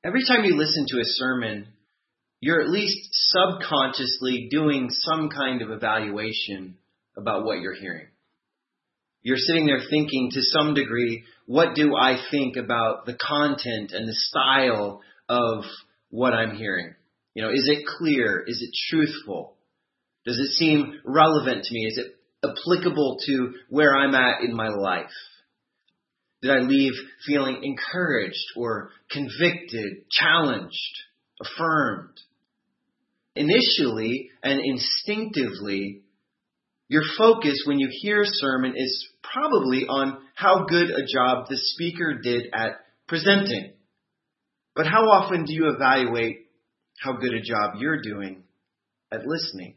Every time you listen to a sermon, you're at least subconsciously doing some kind of evaluation about what you're hearing. You're sitting there thinking to some degree, what do I think about the content and the style of what I'm hearing? Is it clear? Is it truthful? Does it seem relevant to me? Is it applicable to where I'm at in my life? Did I leave feeling encouraged or convicted, challenged, affirmed? Initially and instinctively, your focus when you hear a sermon is probably on how good a job the speaker did at presenting. But how often do you evaluate how good a job you're doing at listening?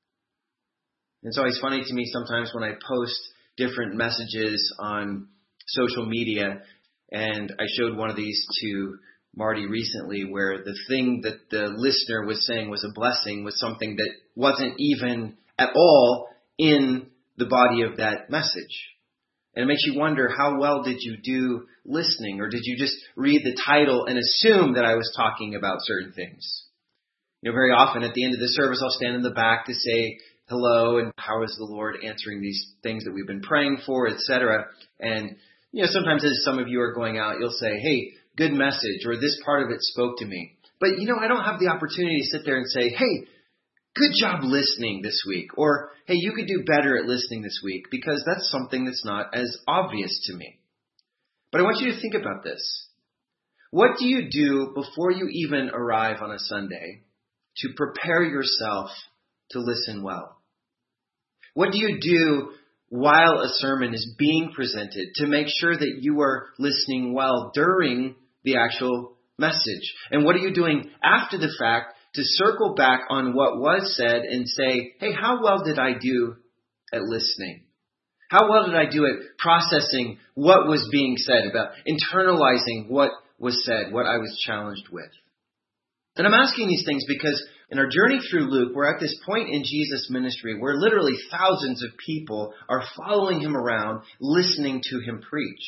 It's always funny to me sometimes when I post different messages on social media, and I showed one of these to Marty recently where the thing that the listener was saying was a blessing was something that wasn't even at all in the body of that message. And it makes you wonder, how well did you do listening? Or did you just read the title and assume that I was talking about certain things? Very often at the end of the service, I'll stand in the back to say hello and how is the Lord answering these things that we've been praying for, etc. And sometimes as some of you are going out, you'll say, hey, good message, or this part of it spoke to me. But I don't have the opportunity to sit there and say, hey, good job listening this week, or hey, you could do better at listening this week, because that's something that's not as obvious to me. But I want you to think about this. What do you do before you even arrive on a Sunday to prepare yourself to listen well? What do you do while a sermon is being presented to make sure that you are listening well during the actual message? And what are you doing after the fact to circle back on what was said and say, hey, how well did I do at listening? How well did I do at processing what was being said, about internalizing what was said, what I was challenged with? And I'm asking these things because in our journey through Luke, we're at this point in Jesus' ministry where literally thousands of people are following him around, listening to him preach.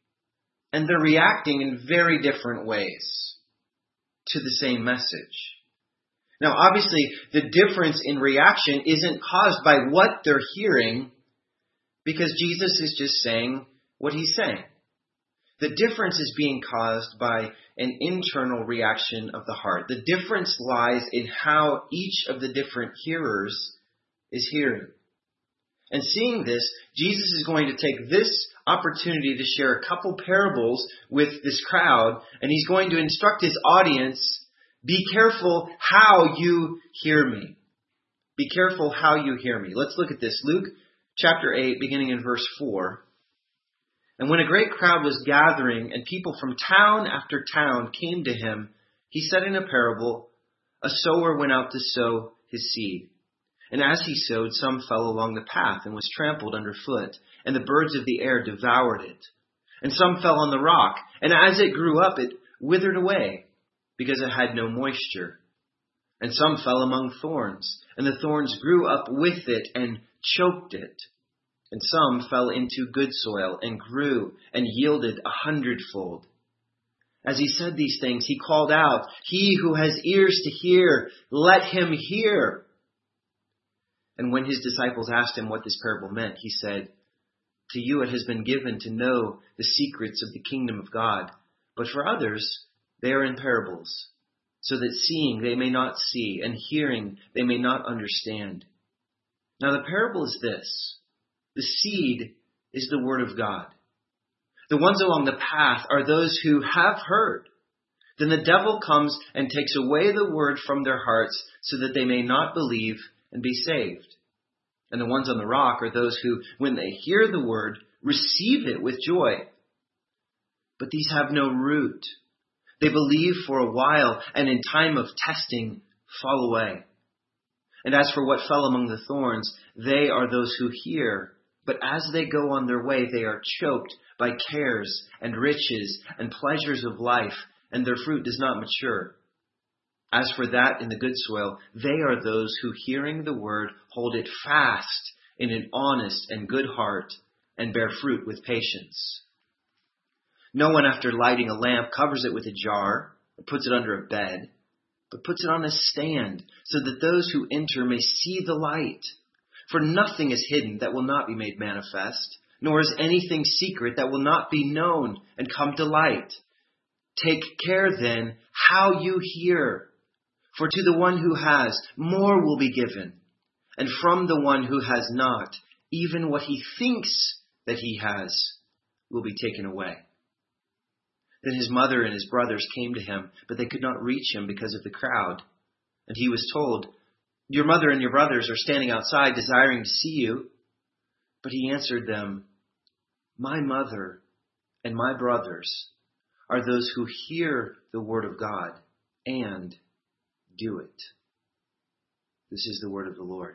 And they're reacting in very different ways to the same message. Now, obviously, the difference in reaction isn't caused by what they're hearing, because Jesus is just saying what he's saying. The difference is being caused by an internal reaction of the heart. The difference lies in how each of the different hearers is hearing. And seeing this, Jesus is going to take this opportunity to share a couple parables with this crowd, and he's going to instruct his audience, be careful how you hear me. Be careful how you hear me. Let's look at this. Luke chapter 8, beginning in verse 4. And when a great crowd was gathering and people from town after town came to him, he said in a parable, a sower went out to sow his seed. And as he sowed, some fell along the path and was trampled underfoot, and the birds of the air devoured it. And some fell on the rock, and as it grew up, it withered away, because it had no moisture. And some fell among thorns, and the thorns grew up with it and choked it. And some fell into good soil and grew and yielded 100-fold. As he said these things, he called out, he who has ears to hear, let him hear. And when his disciples asked him what this parable meant, he said, to you it has been given to know the secrets of the kingdom of God, but for others they are in parables, so that seeing they may not see, and hearing they may not understand. Now the parable is this. The seed is the word of God. The ones along the path are those who have heard. Then the devil comes and takes away the word from their hearts so that they may not believe and be saved. And the ones on the rock are those who, when they hear the word, receive it with joy. But these have no root. They believe for a while, and in time of testing, fall away. And as for what fell among the thorns, they are those who hear. But as they go on their way, they are choked by cares and riches and pleasures of life, and their fruit does not mature. As for that in the good soil, they are those who, hearing the word, hold it fast in an honest and good heart, and bear fruit with patience. No one, after lighting a lamp, covers it with a jar, or puts it under a bed, but puts it on a stand so that those who enter may see the light. For nothing is hidden that will not be made manifest, nor is anything secret that will not be known and come to light. Take care then how you hear. For to the one who has, more will be given. And from the one who has not, even what he thinks that he has will be taken away. Then his mother and his brothers came to him, but they could not reach him because of the crowd. And he was told, Your mother and your brothers are standing outside desiring to see you. But he answered them, My mother and my brothers are those who hear the word of God and do it. This is the word of the Lord.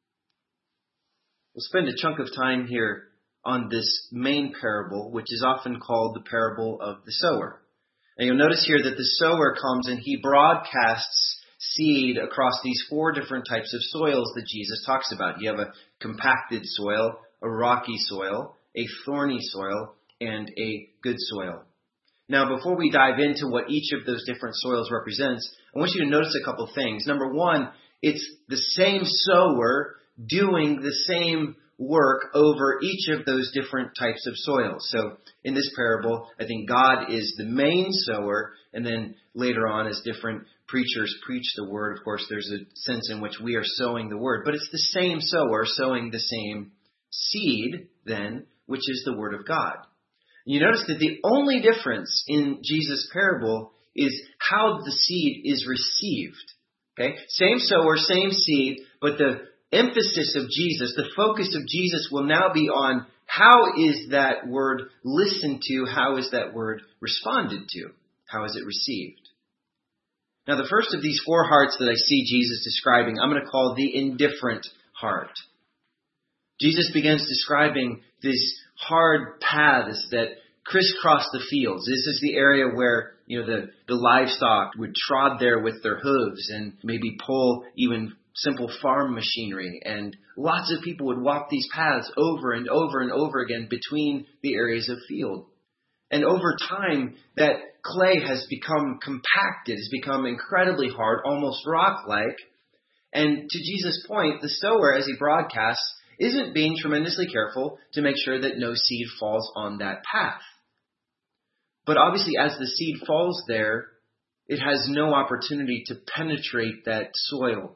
We'll spend a chunk of time here on this main parable, which is often called the parable of the sower. And you'll notice here that the sower comes and he broadcasts seed across these 4 different types of soils that Jesus talks about. You have a compacted soil, a rocky soil, a thorny soil, and a good soil. Now, before we dive into what each of those different soils represents, I want you to notice a couple things. Number one, it's the same sower doing the same work over each of those different types of soils. So in this parable, I think God is the main sower, and then later on as different preachers preach the word, of course, there's a sense in which we are sowing the word. But it's the same sower sowing the same seed then, which is the word of God. You notice that the only difference in Jesus' parable is how the seed is received. Okay? Same sower, same seed, but the emphasis of Jesus, the focus of Jesus will now be on how is that word listened to, how is that word responded to, how is it received. Now the first of these 4 hearts that I see Jesus describing, I'm going to call the indifferent heart. Jesus begins describing these hard paths that crisscross the fields. This is the area where, the livestock would trod there with their hooves and maybe pull even simple farm machinery. And lots of people would walk these paths over and over and over again between the areas of field. And over time, that clay has become compacted, has become incredibly hard, almost rock-like. And to Jesus' point, the sower, as he broadcasts, isn't being tremendously careful to make sure that no seed falls on that path. But obviously, as the seed falls there, it has no opportunity to penetrate that soil.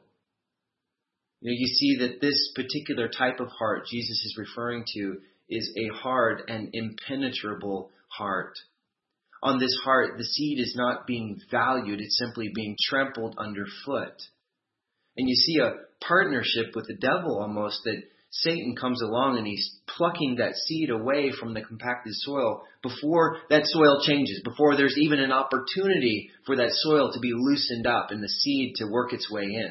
You see that this particular type of heart Jesus is referring to is a hard and impenetrable heart. On this heart, the seed is not being valued, it's simply being trampled underfoot. And you see a partnership with the devil almost, that Satan comes along and he's plucking that seed away from the compacted soil before that soil changes, before there's even an opportunity for that soil to be loosened up and the seed to work its way in.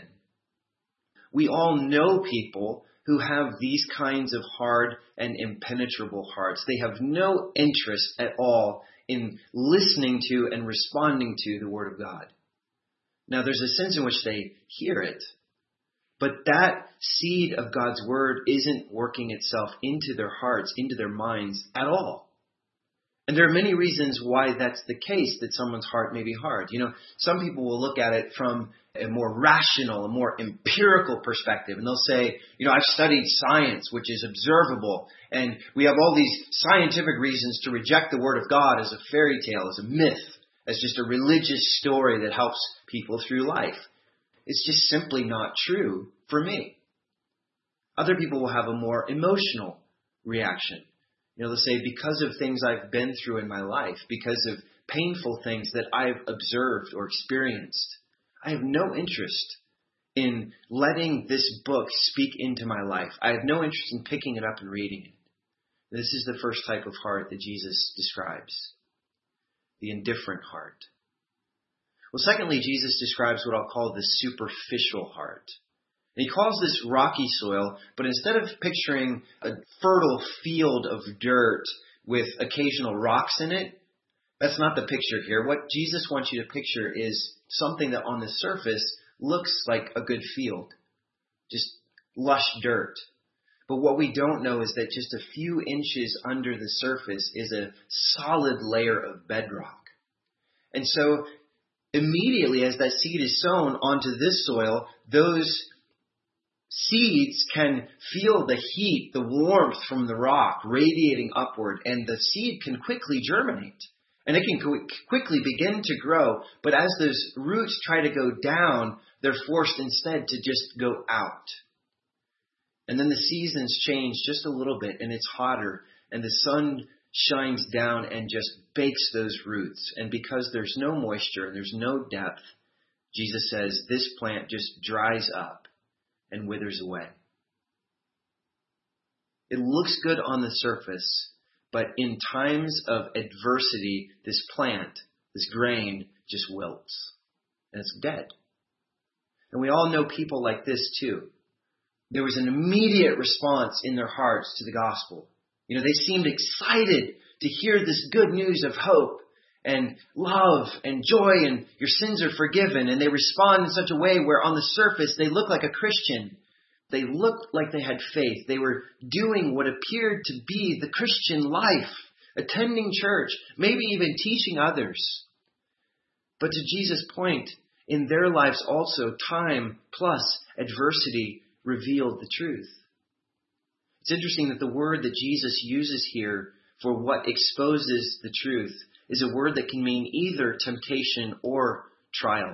We all know people who have these kinds of hard and impenetrable hearts. They have no interest at all in listening to and responding to the Word of God. Now, there's a sense in which they hear it, but that seed of God's Word isn't working itself into their hearts, into their minds at all. And there are many reasons why that's the case, that someone's heart may be hard. Some people will look at it from a more rational, a more empirical perspective. And they'll say, I've studied science, which is observable. And we have all these scientific reasons to reject the Word of God as a fairy tale, as a myth, as just a religious story that helps people through life. It's just simply not true for me. Other people will have a more emotional reaction. They'll say, because of things I've been through in my life, because of painful things that I've observed or experienced, I have no interest in letting this book speak into my life. I have no interest in picking it up and reading it. This is the first type of heart that Jesus describes, the indifferent heart. Well, secondly, Jesus describes what I'll call the superficial heart. And he calls this rocky soil, but instead of picturing a fertile field of dirt with occasional rocks in it, that's not the picture here. What Jesus wants you to picture is something that on the surface looks like a good field, just lush dirt. But what we don't know is that just a few inches under the surface is a solid layer of bedrock. And so immediately as that seed is sown onto this soil, those seeds can feel the heat, the warmth from the rock radiating upward, and the seed can quickly germinate. And it can quickly begin to grow. But as those roots try to go down, they're forced instead to just go out. And then the seasons change just a little bit, and it's hotter, and the sun shines down and just bakes those roots. And because there's no moisture and there's no depth, Jesus says this plant just dries up and withers away. It looks good on the surface, but in times of adversity, this plant, this grain, just wilts. And it's dead. And we all know people like this too. There was an immediate response in their hearts to the gospel. They seemed excited to hear this good news of hope and love and joy, and your sins are forgiven. And they respond in such a way where on the surface they look like a Christian. They looked like they had faith. They were doing what appeared to be the Christian life, attending church, maybe even teaching others. But to Jesus' point, in their lives also, time plus adversity revealed the truth. It's interesting that the word that Jesus uses here for what exposes the truth is a word that can mean either temptation or trial.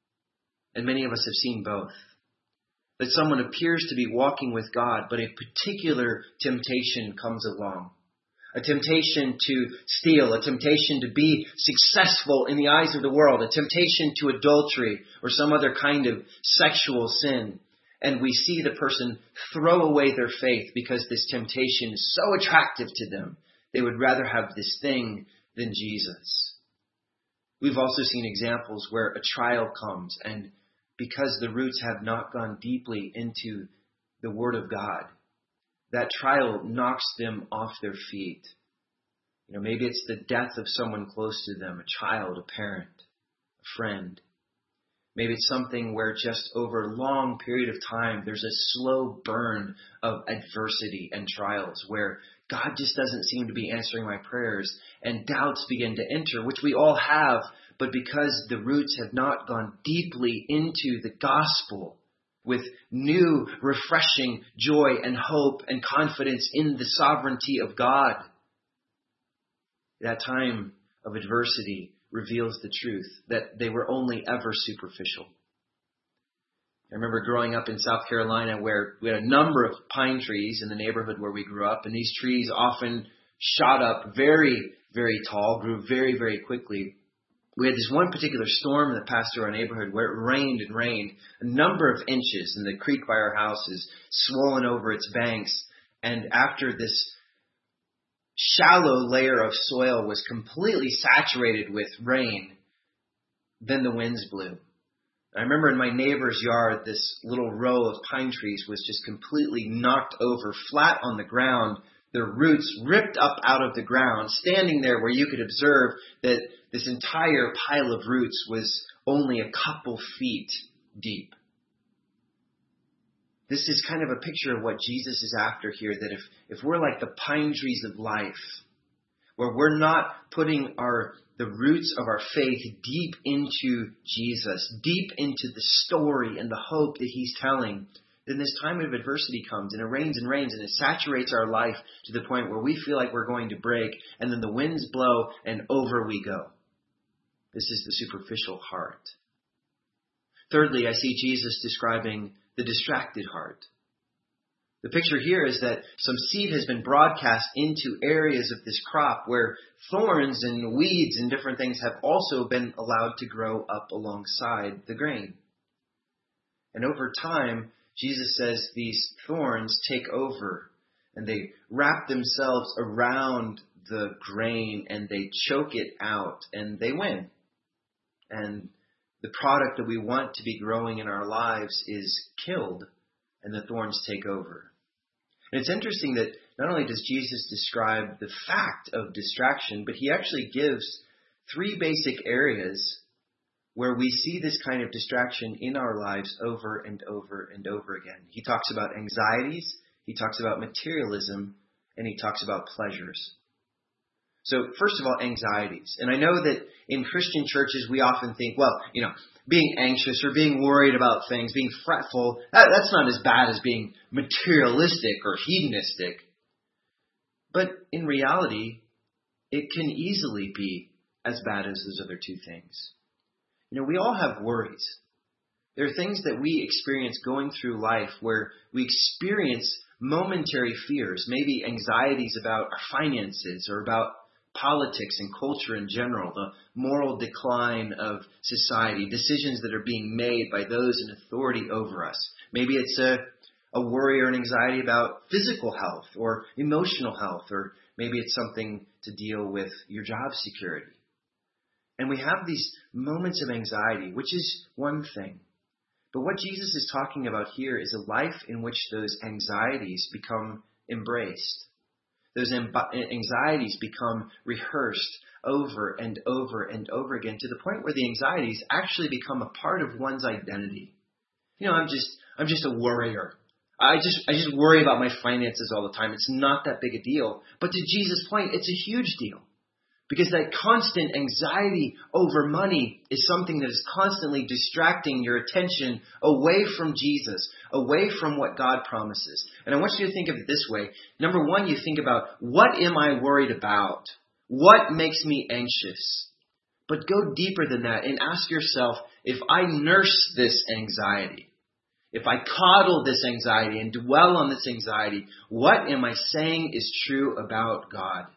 And many of us have seen both. That someone appears to be walking with God, but a particular temptation comes along. A temptation to steal, a temptation to be successful in the eyes of the world, a temptation to adultery or some other kind of sexual sin. And we see the person throw away their faith because this temptation is so attractive to them. They would rather have this thing than Jesus. We've also seen examples where a trial comes, and because the roots have not gone deeply into the Word of God, that trial knocks them off their feet. Maybe it's the death of someone close to them, a child, a parent, a friend. Maybe it's something where just over a long period of time, there's a slow burn of adversity and trials where God just doesn't seem to be answering my prayers, and doubts begin to enter, which we all have, but because the roots have not gone deeply into the gospel with new, refreshing joy and hope and confidence in the sovereignty of God, that time of adversity reveals the truth that they were only ever superficial. I remember growing up in South Carolina where we had a number of pine trees in the neighborhood where we grew up, and these trees often shot up very, very tall, grew very, very quickly. We had this one particular storm that passed through our neighborhood where it rained and rained a number of inches, and the creek by our house is swollen over its banks. And after this shallow layer of soil was completely saturated with rain, then the winds blew. I remember in my neighbor's yard, this little row of pine trees was just completely knocked over, flat on the ground, their roots ripped up out of the ground, standing there where you could observe that this entire pile of roots was only a couple feet deep. This is kind of a picture of what Jesus is after here, that if we're like the pine trees of life, where we're not putting the roots of our faith deep into Jesus, deep into the story and the hope that He's telling, then this time of adversity comes, and it rains and rains, and it saturates our life to the point where we feel like we're going to break, and then the winds blow, and over we go. This is the superficial heart. Thirdly, I see Jesus describing the distracted heart. The picture here is that some seed has been broadcast into areas of this crop where thorns and weeds and different things have also been allowed to grow up alongside the grain. And over time, Jesus says these thorns take over and they wrap themselves around the grain and they choke it out and they win. And the product that we want to be growing in our lives is killed and the thorns take over. And it's interesting that not only does Jesus describe the fact of distraction, but He actually gives three basic areas where we see this kind of distraction in our lives over and over and over again. He talks about anxieties, He talks about materialism, and He talks about pleasures. So first of all, anxieties. And I know that in Christian churches, we often think, well, being anxious or being worried about things, being fretful, that's not as bad as being materialistic or hedonistic. But in reality, it can easily be as bad as those other two things. We all have worries. There are things that we experience going through life where we experience momentary fears, maybe anxieties about our finances or about politics and culture in general, the moral decline of society, decisions that are being made by those in authority over us. Maybe it's a worry or an anxiety about physical health or emotional health, or maybe it's something to deal with your job security. And we have these moments of anxiety, which is one thing. But what Jesus is talking about here is a life in which those anxieties become embraced. Those anxieties become rehearsed over and over and over again to the point where the anxieties actually become a part of one's identity. I'm just a worrier. I just worry about my finances all the time. It's not that big a deal. But to Jesus' point, it's a huge deal. Because that constant anxiety over money is something that is constantly distracting your attention away from Jesus, away from what God promises. And I want you to think of it this way. Number one, you think about, what am I worried about? What makes me anxious? But go deeper than that and ask yourself, if I nurse this anxiety, if I coddle this anxiety and dwell on this anxiety, what am I saying is true about God?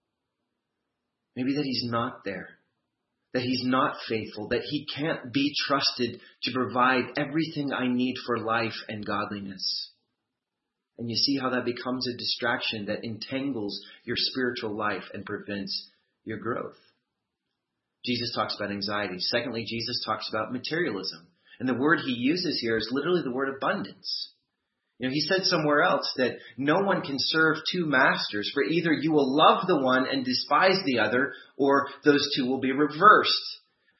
Maybe that He's not there, that He's not faithful, that He can't be trusted to provide everything I need for life and godliness. And you see how that becomes a distraction that entangles your spiritual life and prevents your growth. Jesus talks about anxiety. Secondly, Jesus talks about materialism. And the word He uses here is literally the word abundance. He said somewhere else that no one can serve two masters, for either you will love the one and despise the other, or those two will be reversed.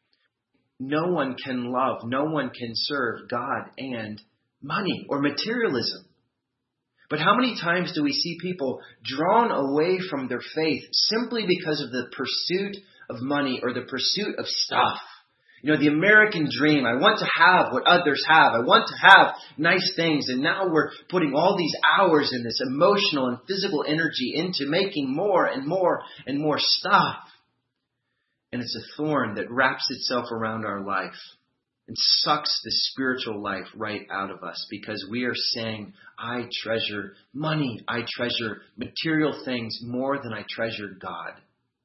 No one can love, no one can serve God and money or materialism. But how many times do we see people drawn away from their faith simply because of the pursuit of money or the pursuit of stuff? The American dream. I want to have what others have. I want to have nice things. And now we're putting all these hours in this emotional and physical energy into making more and more and more stuff. And it's a thorn that wraps itself around our life and sucks the spiritual life right out of us, because we are saying, I treasure money. I treasure material things more than I treasure God.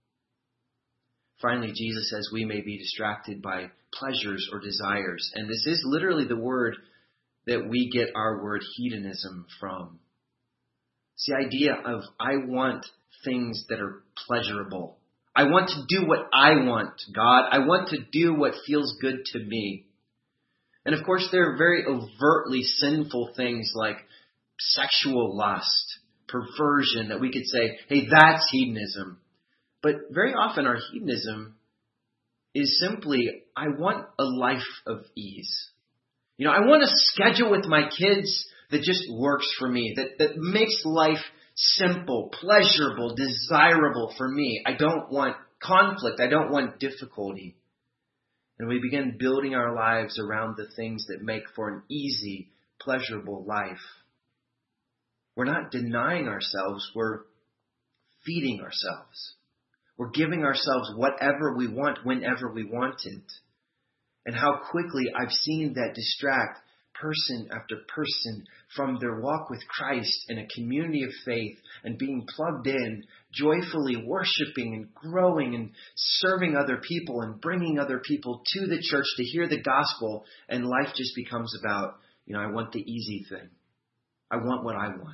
Finally, Jesus says we may be distracted by pleasures or desires. And this is literally the word that we get our word hedonism from. It's the idea of, I want things that are pleasurable. I want to do what I want, God. I want to do what feels good to me. And of course, there are very overtly sinful things like sexual lust, perversion, that we could say, hey, that's hedonism. But very often our hedonism is simply, I want a life of ease. I want a schedule with my kids that just works for me, that makes life simple, pleasurable, desirable for me. I don't want conflict. I don't want difficulty. And we begin building our lives around the things that make for an easy, pleasurable life. We're not denying ourselves. We're feeding ourselves. We're giving ourselves whatever we want, whenever we want it. And how quickly I've seen that distract person after person from their walk with Christ in a community of faith and being plugged in, joyfully worshiping and growing and serving other people and bringing other people to the church to hear the gospel. And life just becomes about, I want the easy thing. I want what I want.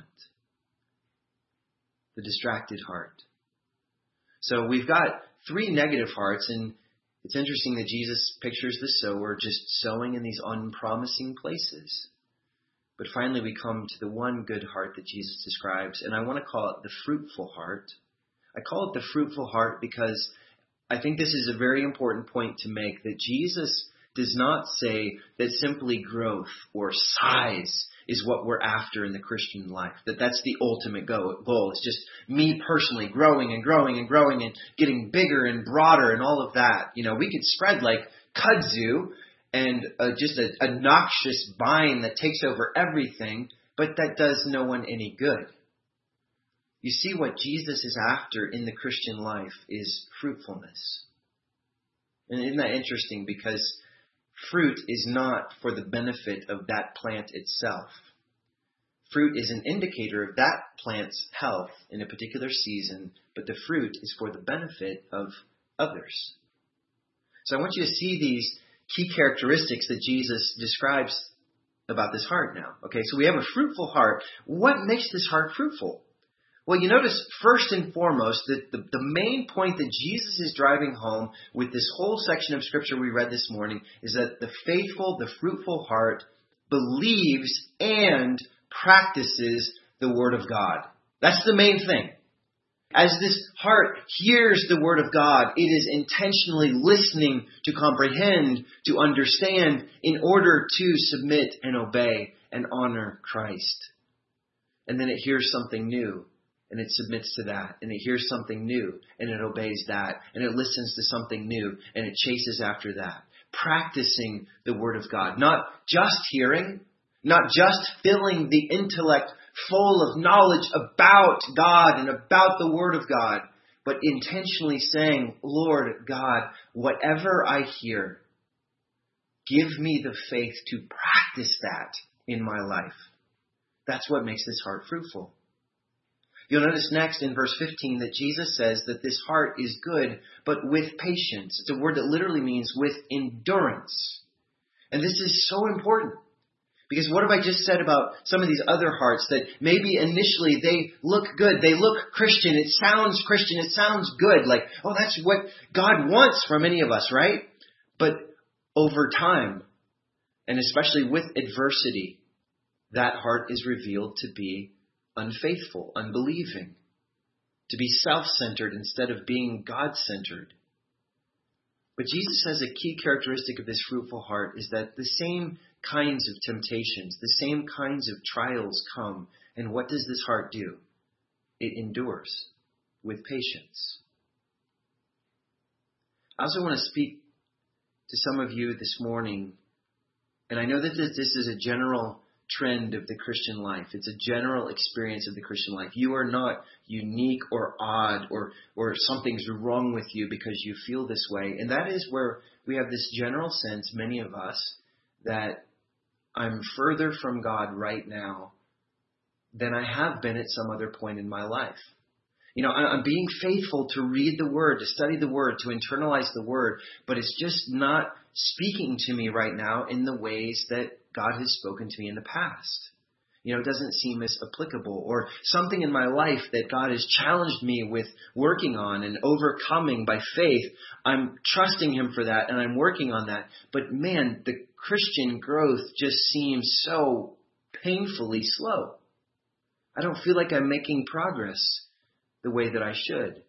The distracted heart. So we've got three negative hearts, and it's interesting that Jesus pictures the sower just sowing in these unpromising places. But finally we come to the one good heart that Jesus describes, and I want to call it the fruitful heart. I call it the fruitful heart because I think this is a very important point to make, that Jesus does not say that simply growth or size is what we're after in the Christian life. That's the ultimate goal. It's just me personally growing and growing and growing and getting bigger and broader and all of that. We could spread like kudzu and just a noxious vine that takes over everything, but that does no one any good. You see, what Jesus is after in the Christian life is fruitfulness. And isn't that interesting? Because fruit is not for the benefit of that plant itself. Fruit is an indicator of that plant's health in a particular season, but the fruit is for the benefit of others. So I want you to see these key characteristics that Jesus describes about this heart now. Okay, so we have a fruitful heart. What makes this heart fruitful? Well, you notice first and foremost that the main point that Jesus is driving home with this whole section of Scripture we read this morning is that the faithful, the fruitful heart believes and practices the Word of God. That's the main thing. As this heart hears the Word of God, it is intentionally listening to comprehend, to understand, in order to submit and obey and honor Christ. And then it hears something new. And it submits to that, and it hears something new, and it obeys that, and it listens to something new, and it chases after that. Practicing the Word of God. Not just hearing, not just filling the intellect full of knowledge about God and about the Word of God, but intentionally saying, Lord God, whatever I hear, give me the faith to practice that in my life. That's what makes this heart fruitful. You'll notice next in verse 15 that Jesus says that this heart is good, but with patience. It's a word that literally means with endurance. And this is so important. Because what have I just said about some of these other hearts that maybe initially they look good, they look Christian, it sounds good, like, oh, that's what God wants from any of us, right? But over time, and especially with adversity, that heart is revealed to be unfaithful, unbelieving, to be self-centered instead of being God-centered. But Jesus says a key characteristic of this fruitful heart is that the same kinds of temptations, the same kinds of trials come. And what does this heart do? It endures with patience. I also want to speak to some of you this morning, and I know that this is a general trend of the Christian life. It's a general experience of the Christian life. You are not unique or odd or something's wrong with you because you feel this way. And that is where we have this general sense, many of us, that I'm further from God right now than I have been at some other point in my life. I'm being faithful to read the Word, to study the Word, to internalize the Word, but it's just not speaking to me right now in the ways that God has spoken to me in the past. It doesn't seem as applicable, or something in my life that God has challenged me with working on and overcoming by faith. I'm trusting Him for that, and I'm working on that. But man, the Christian growth just seems so painfully slow. I don't feel like I'm making progress the way that I should.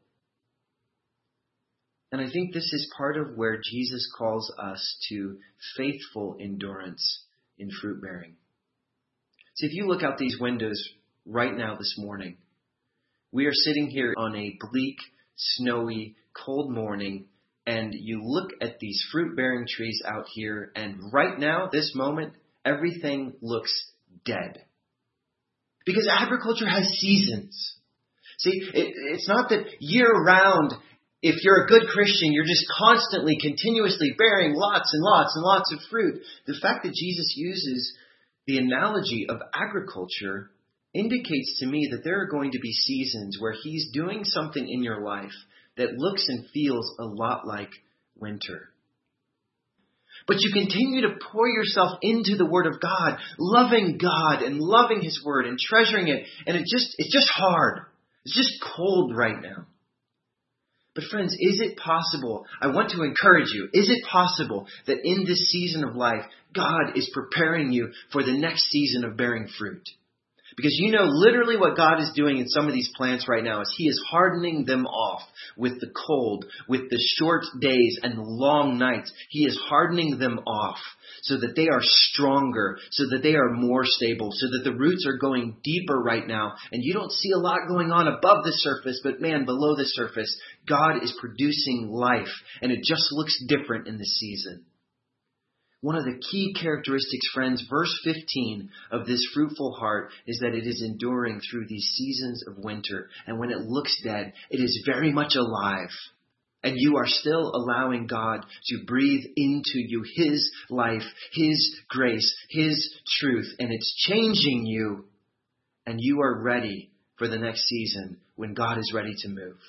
And I think this is part of where Jesus calls us to faithful endurance in fruit bearing. So if you look out these windows right now this morning, we are sitting here on a bleak, snowy, cold morning, and you look at these fruit bearing trees out here, and right now, this moment, everything looks dead. Because agriculture has seasons. See, it's not that year-round, if you're a good Christian, you're just constantly, continuously bearing lots and lots and lots of fruit. The fact that Jesus uses the analogy of agriculture indicates to me that there are going to be seasons where He's doing something in your life that looks and feels a lot like winter. But you continue to pour yourself into the Word of God and loving His Word and treasuring it, and it's just hard. It's just cold right now. But friends, is it possible? I want to encourage you. Is it possible that in this season of life, God is preparing you for the next season of bearing fruit? Because you know literally what God is doing in some of these plants right now is He is hardening them off with the cold, with the short days and the long nights. He is hardening them off so that they are stronger, so that they are more stable, so that the roots are going deeper right now. And you don't see a lot going on above the surface, but man, below the surface, God is producing life, and it just looks different in this season. One of the key characteristics, friends, verse 15 of this fruitful heart is that it is enduring through these seasons of winter. And when it looks dead, it is very much alive. And you are still allowing God to breathe into you His life, His grace, His truth. And it's changing you. And you are ready for the next season when God is ready to move.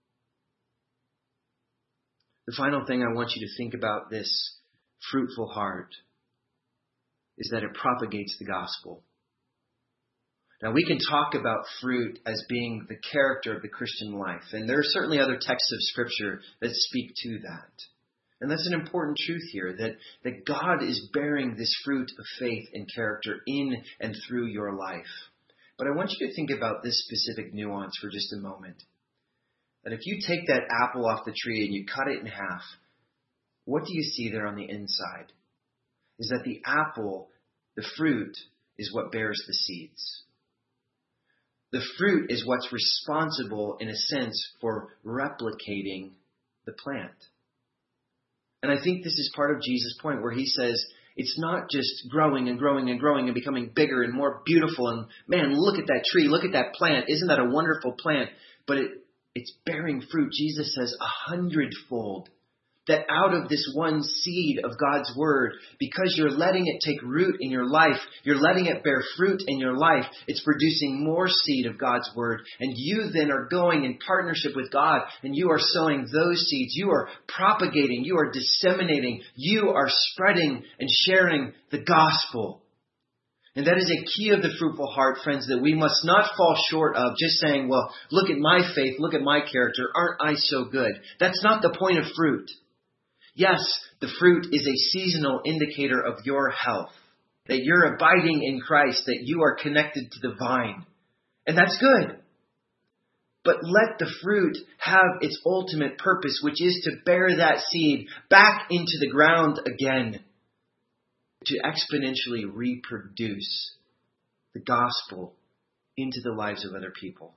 The final thing I want you to think about this fruitful heart is that it propagates the gospel. Now, we can talk about fruit as being the character of the Christian life, and there are certainly other texts of Scripture that speak to that. And that's an important truth here, that God is bearing this fruit of faith and character in and through your life. But I want you to think about this specific nuance for just a moment. That if you take that apple off the tree and you cut it in half, what do you see there on the inside? Is that the apple, the fruit, is what bears the seeds. The fruit is what's responsible, in a sense, for replicating the plant. And I think this is part of Jesus' point where He says, it's not just growing and growing and growing and becoming bigger and more beautiful. And man, look at that tree, look at that plant. Isn't that a wonderful plant? But it's bearing fruit. Jesus says 100-fold. That out of this one seed of God's Word, because you're letting it take root in your life, you're letting it bear fruit in your life, it's producing more seed of God's Word. And you then are going in partnership with God, and you are sowing those seeds. You are propagating, you are disseminating, you are spreading and sharing the gospel. And that is a key of the fruitful heart, friends, that we must not fall short of just saying, well, look at my faith, look at my character, aren't I so good? That's not the point of fruit. Yes, the fruit is a seasonal indicator of your health, that you're abiding in Christ, that you are connected to the vine. And that's good. But let the fruit have its ultimate purpose, which is to bear that seed back into the ground again, to exponentially reproduce the gospel into the lives of other people.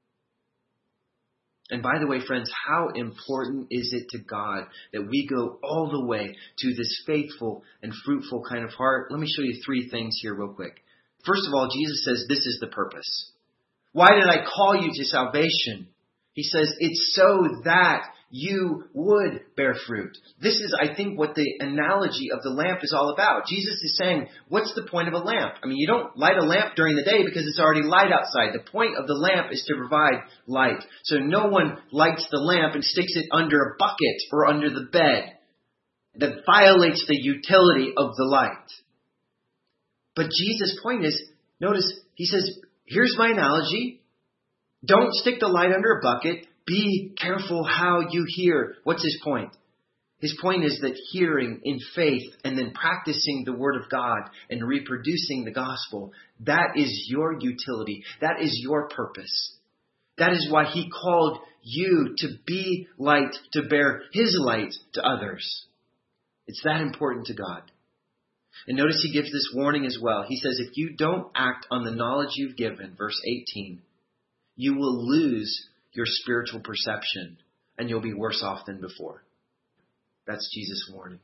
And by the way, friends, how important is it to God that we go all the way to this faithful and fruitful kind of heart? Let me show you 3 things here real quick. First of all, Jesus says this is the purpose. Why did I call you to salvation? He says it's so that you would bear fruit. This is, I think, what the analogy of the lamp is all about. Jesus is saying, what's the point of a lamp? I mean, you don't light a lamp during the day because it's already light outside. The point of the lamp is to provide light. So no one lights the lamp and sticks it under a bucket or under the bed. That violates the utility of the light. But Jesus' point is, notice, He says, here's my analogy. Don't stick the light under a bucket. Be careful how you hear. What's His point? His point is that hearing in faith and then practicing the Word of God and reproducing the gospel, that is your utility. That is your purpose. That is why He called you to be light, to bear His light to others. It's that important to God. And notice He gives this warning as well. He says, if you don't act on the knowledge you've given, verse 18, you will lose your spiritual perception, and you'll be worse off than before. That's Jesus' warning.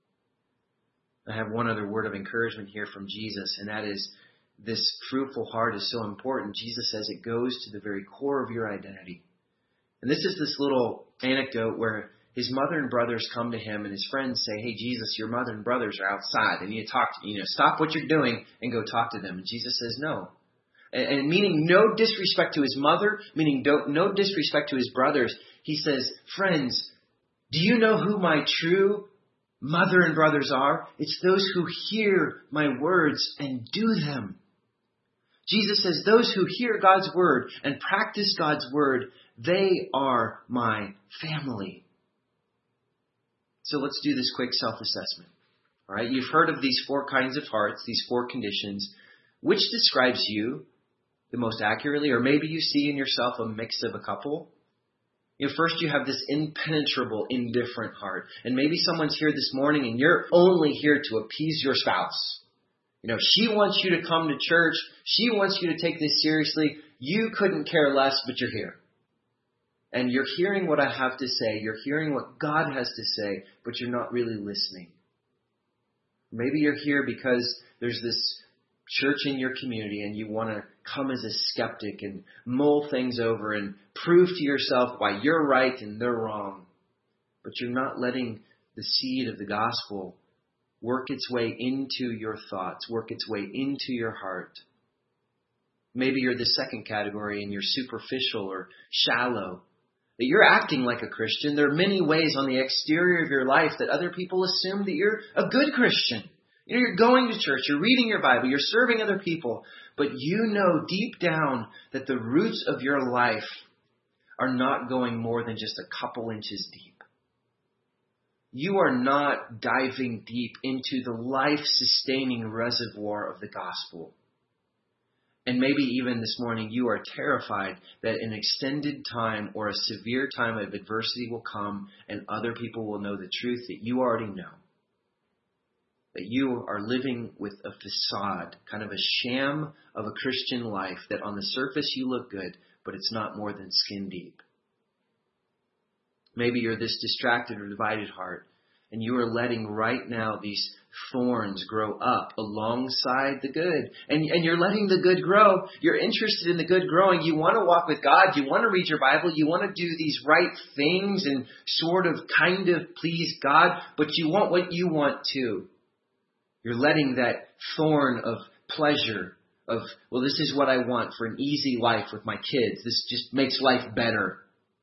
I have one other word of encouragement here from Jesus, and that is this fruitful heart is so important. Jesus says it goes to the very core of your identity. And this is this little anecdote where his mother and brothers come to him, and his friends say, hey, Jesus, your mother and brothers are outside. They need to talk to you. Stop what you're doing and go talk to them. And Jesus says, no. And meaning no disrespect to his mother, meaning no disrespect to his brothers. He says, friends, do you know who my true mother and brothers are? It's those who hear my words and do them. Jesus says those who hear God's word and practice God's word, they are my family. So let's do this quick self-assessment. All right, you've heard of these 4 kinds of hearts, these 4 conditions. Which describes you? the most accurately, or maybe you see in yourself a mix of a couple. First you have this impenetrable, indifferent heart. And maybe someone's here this morning and you're only here to appease your spouse. She wants you to come to church. She wants you to take this seriously. You couldn't care less, but you're here. And you're hearing what I have to say. You're hearing what God has to say, but you're not really listening. Maybe you're here because there's this church in your community and you want to come as a skeptic and mull things over and prove to yourself why you're right and they're wrong. But you're not letting the seed of the gospel work its way into your thoughts, work its way into your heart. Maybe you're the second category and you're superficial or shallow. That you're acting like a Christian. There are many ways on the exterior of your life that other people assume that you're a good Christian. You're going to church, you're reading your Bible, you're serving other people, but you know deep down that the roots of your life are not going more than just a couple inches deep. You are not diving deep into the life-sustaining reservoir of the gospel. And maybe even this morning you are terrified that an extended time or a severe time of adversity will come and other people will know the truth that you already know. That you are living with a facade, kind of a sham of a Christian life, that on the surface you look good, but it's not more than skin deep. Maybe you're this distracted or divided heart, and you are letting right now these thorns grow up alongside the good. And you're letting the good grow. You're interested in the good growing. You want to walk with God. You want to read your Bible. You want to do these right things and sort of kind of please God, but you want what you want too. You're letting that thorn of pleasure, of, well, this is what I want for an easy life with my kids. This just makes life better.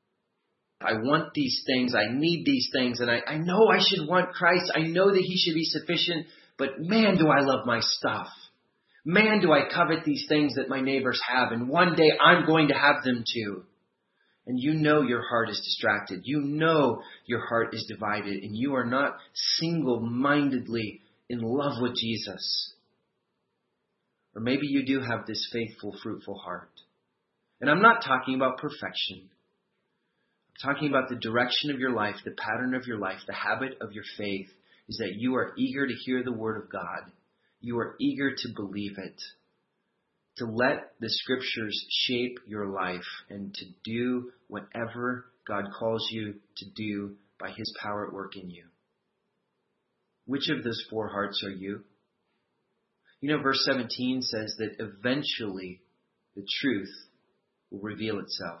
I want these things. I need these things. And I know I should want Christ. I know that He should be sufficient. But man, do I love my stuff. Man, do I covet these things that my neighbors have. And one day I'm going to have them too. And you know your heart is distracted. You know your heart is divided. And you are not single-mindedly in love with Jesus. Or maybe you do have this faithful, fruitful heart. And I'm not talking about perfection. I'm talking about the direction of your life, the pattern of your life, the habit of your faith is that you are eager to hear the Word of God. You are eager to believe it. To let the Scriptures shape your life and to do whatever God calls you to do by His power at work in you. Which of those four hearts are you? Verse 17 says that eventually the truth will reveal itself.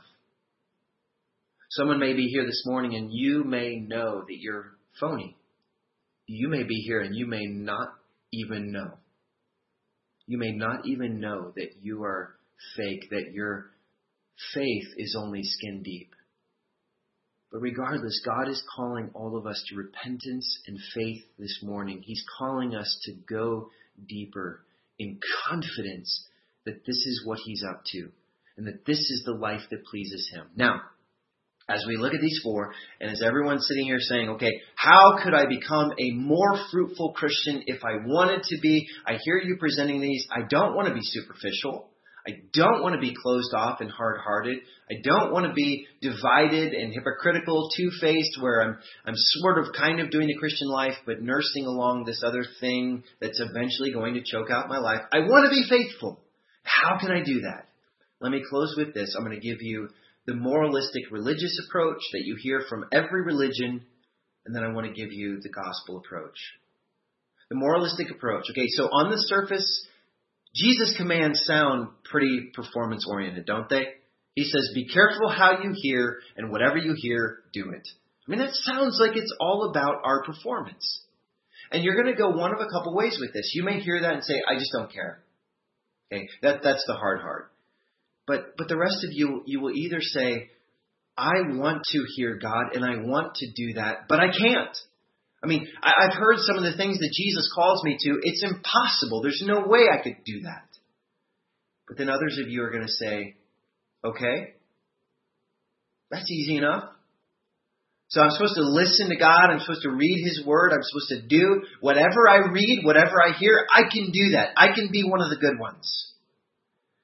Someone may be here this morning and you may know that you're phony. You may be here and you may not even know. You may not even know that you are fake, that your faith is only skin deep. But regardless, God is calling all of us to repentance and faith this morning. He's calling us to go deeper in confidence that this is what He's up to and that this is the life that pleases Him. Now, as we look at these four, and as everyone's sitting here saying, okay, how could I become a more fruitful Christian if I wanted to be? I hear you presenting these. I don't want to be superficial. I don't want to be closed off and hard-hearted. I don't want to be divided and hypocritical, two-faced, where I'm sort of kind of doing the Christian life, but nursing along this other thing that's eventually going to choke out my life. I want to be faithful. How can I do that? Let me close with this. I'm going to give you the moralistic religious approach that you hear from every religion, and then I want to give you the gospel approach. The moralistic approach. Okay, so on the surface, Jesus' commands sound pretty performance-oriented, don't they? He says, be careful how you hear, and whatever you hear, do it. I mean, that sounds like it's all about our performance. And you're going to go one of a couple ways with this. You may hear that and say, I just don't care. Okay, that's the hard heart. But the rest of you will either say, I want to hear God, and I want to do that, but I can't. I mean, I've heard some of the things that Jesus calls me to. It's impossible. There's no way I could do that. But then others of you are going to say, okay, that's easy enough. So I'm supposed to listen to God. I'm supposed to read His Word. I'm supposed to do whatever I read, whatever I hear. I can do that. I can be one of the good ones.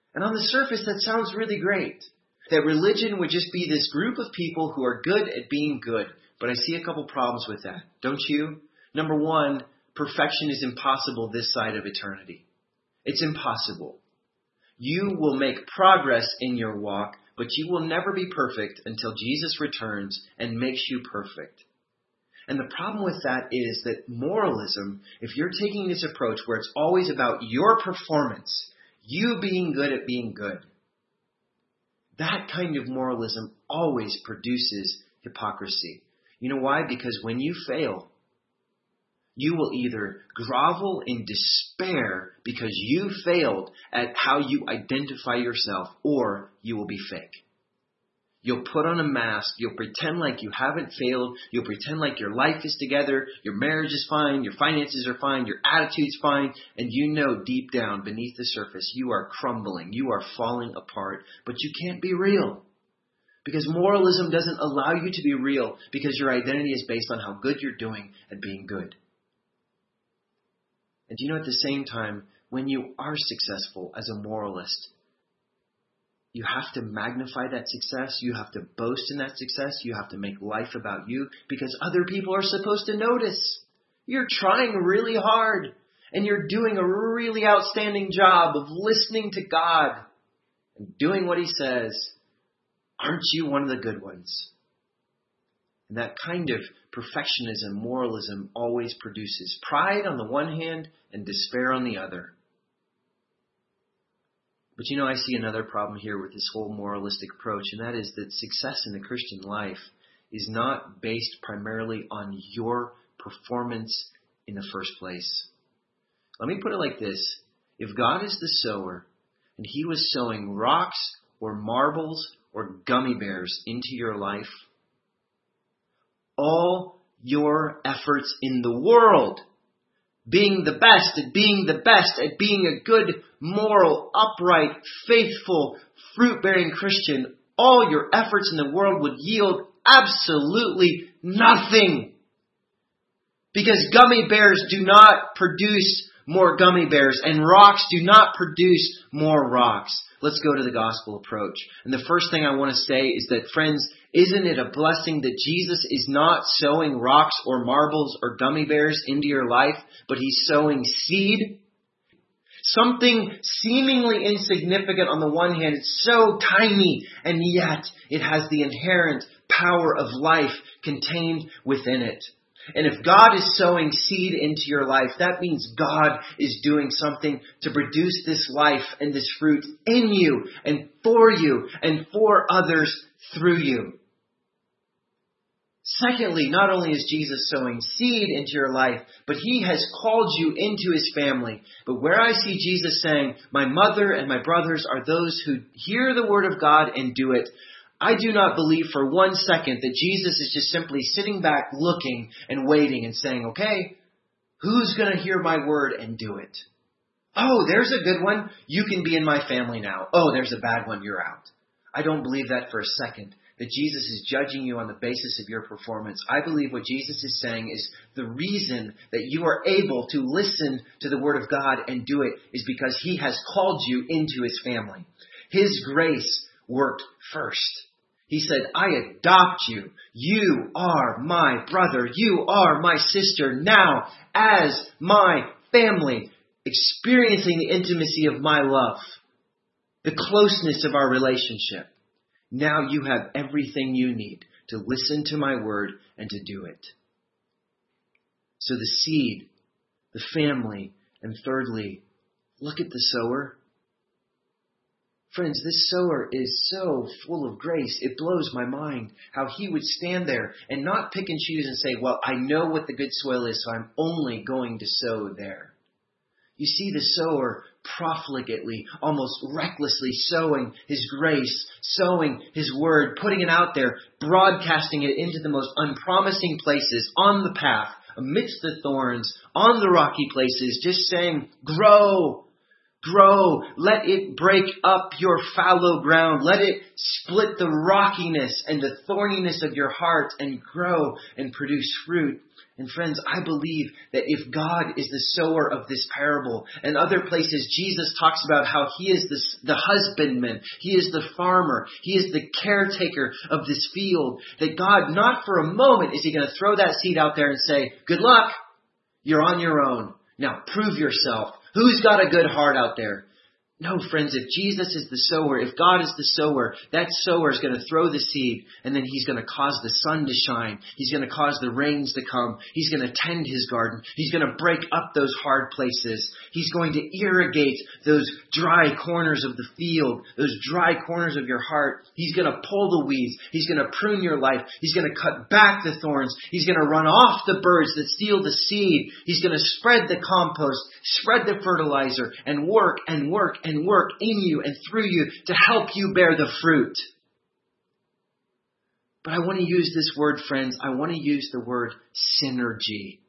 And on the surface, that sounds really great. That religion would just be this group of people who are good at being good. But I see a couple problems with that, don't you? Number one, perfection is impossible this side of eternity. It's impossible. You will make progress in your walk, but you will never be perfect until Jesus returns and makes you perfect. And the problem with that is that moralism, if you're taking this approach where it's always about your performance, you being good at being good, that kind of moralism always produces hypocrisy. You know why? Because when you fail, you will either grovel in despair because you failed at how you identify yourself, or you will be fake. You'll put on a mask. You'll pretend like you haven't failed. You'll pretend like your life is together. Your marriage is fine. Your finances are fine. Your attitude's fine. And you know deep down beneath the surface, you are crumbling. You are falling apart. But you can't be real. Because moralism doesn't allow you to be real, because your identity is based on how good you're doing at being good. And do you know, at the same time, when you are successful as a moralist, you have to magnify that success. You have to boast in that success. You have to make life about you, because other people are supposed to notice. You're trying really hard, and you're doing a really outstanding job of listening to God and doing what He says. Aren't you one of the good ones? And that kind of perfectionism, moralism, always produces pride on the one hand and despair on the other. But you know, I see another problem here with this whole moralistic approach, and that is that success in the Christian life is not based primarily on your performance in the first place. Let me put it like this. If God is the sower, and He was sowing rocks or marbles or gummy bears into your life, all your efforts in the world, being the best at being a good, moral, upright, faithful, fruit-bearing Christian, all your efforts in the world would yield absolutely nothing. Because gummy bears do not produce more gummy bears, and rocks do not produce more rocks. Let's go to the gospel approach. And the first thing I want to say is that, friends, isn't it a blessing that Jesus is not sowing rocks or marbles or gummy bears into your life, but He's sowing seed? Something seemingly insignificant on the one hand, it's so tiny, and yet it has the inherent power of life contained within it. And if God is sowing seed into your life, that means God is doing something to produce this life and this fruit in you and for others through you. Secondly, not only is Jesus sowing seed into your life, but He has called you into His family. But where I see Jesus saying, my mother and my brothers are those who hear the word of God and do it, I do not believe for 1 second that Jesus is just simply sitting back, looking and waiting and saying, okay, who's going to hear my word and do it? Oh, there's a good one. You can be in my family now. Oh, there's a bad one. You're out. I don't believe that for a second, that Jesus is judging you on the basis of your performance. I believe what Jesus is saying is the reason that you are able to listen to the word of God and do it is because He has called you into His family. His grace worked first. He said, I adopt you. You are my brother. You are my sister now as my family, experiencing the intimacy of my love, the closeness of our relationship. Now you have everything you need to listen to my word and to do it. So the seed, the family, and thirdly, look at the sower. Friends, this sower is so full of grace. It blows my mind how he would stand there and not pick and choose and say, well, I know what the good soil is, so I'm only going to sow there. You see the sower profligately, almost recklessly sowing His grace, sowing His word, putting it out there, broadcasting it into the most unpromising places on the path, amidst the thorns, on the rocky places, just saying, grow. Grow. Let it break up your fallow ground. Let it split the rockiness and the thorniness of your heart and grow and produce fruit. And friends, I believe that if God is the sower of this parable, and other places Jesus talks about how He is the husbandman, He is the farmer, He is the caretaker of this field, that God, not for a moment is He going to throw that seed out there and say, good luck, you're on your own. Now prove yourself. Who's got a good heart out there? No, friends, if Jesus is the sower, if God is the sower, that sower is going to throw the seed, and then He's going to cause the sun to shine. He's going to cause the rains to come. He's going to tend His garden. He's going to break up those hard places. He's going to irrigate those dry corners of the field, those dry corners of your heart. He's going to pull the weeds. He's going to prune your life. He's going to cut back the thorns. He's going to run off the birds that steal the seed. He's going to spread the compost, spread the fertilizer, and work and work and work in you and through you to help you bear the fruit. But I want to use this word, friends. I want to use the word synergy.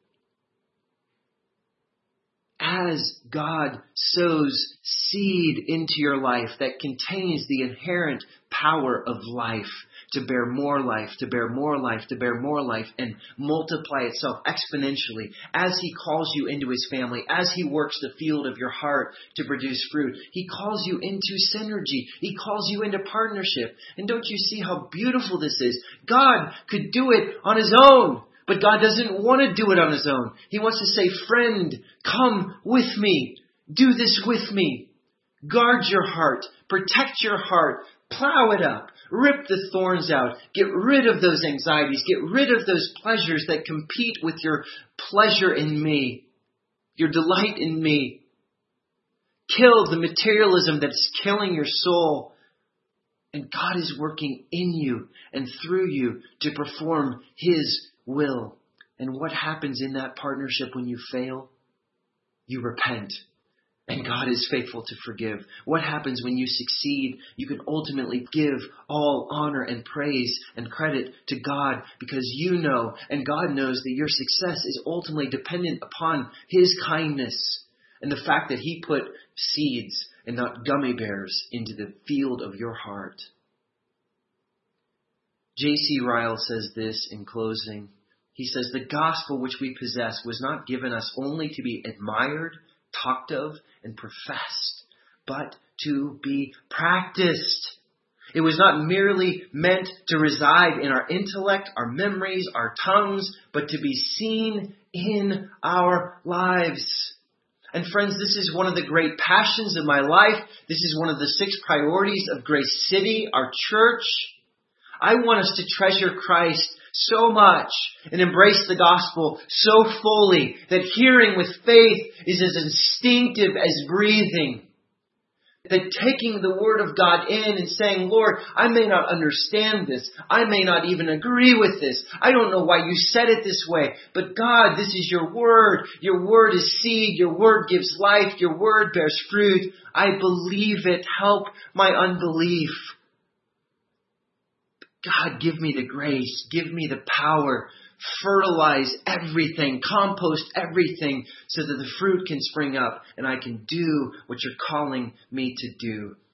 As God sows seed into your life that contains the inherent power of life to bear more life, to bear more life, to bear more life, and multiply itself exponentially, as He calls you into His family, as He works the field of your heart to produce fruit, He calls you into synergy. He calls you into partnership. And don't you see how beautiful this is? God could do it on His own. But God doesn't want to do it on His own. He wants to say, friend, come with me. Do this with me. Guard your heart. Protect your heart. Plow it up. Rip the thorns out. Get rid of those anxieties. Get rid of those pleasures that compete with your pleasure in me. Your delight in me. Kill the materialism that's killing your soul. And God is working in you and through you to perform His will. And what happens in that partnership when you fail? You repent. And God is faithful to forgive. What happens when you succeed? You can ultimately give all honor and praise and credit to God, because you know and God knows that your success is ultimately dependent upon His kindness and the fact that He put seeds and not gummy bears into the field of your heart. J.C. Ryle says this in closing. He says, the gospel which we possess was not given us only to be admired, talked of, and professed, but to be practiced. It was not merely meant to reside in our intellect, our memories, our tongues, but to be seen in our lives. And friends, this is one of the great passions of my life. This is one of the 6 priorities of Grace City, our church. I want us to treasure Christ so much and embrace the gospel so fully that hearing with faith is as instinctive as breathing. That taking the Word of God in and saying, Lord, I may not understand this. I may not even agree with this. I don't know why you said it this way. But God, this is your Word. Your Word is seed. Your Word gives life. Your Word bears fruit. I believe it. Help my unbelief. God, give me the grace. Give me the power. Fertilize everything. Compost everything so that the fruit can spring up and I can do what you're calling me to do.